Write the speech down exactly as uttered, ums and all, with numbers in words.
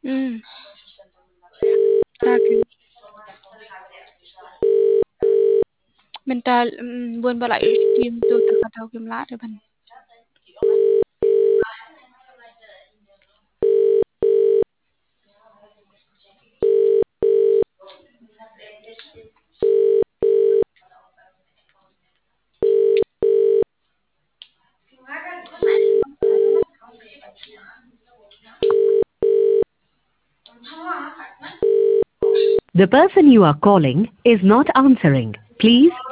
Ừm. Ra Mình tra ừm, quên bỏ lại stream tôi từ khởi đầu kiếm lại rồi mình. The person you are calling is not answering. Please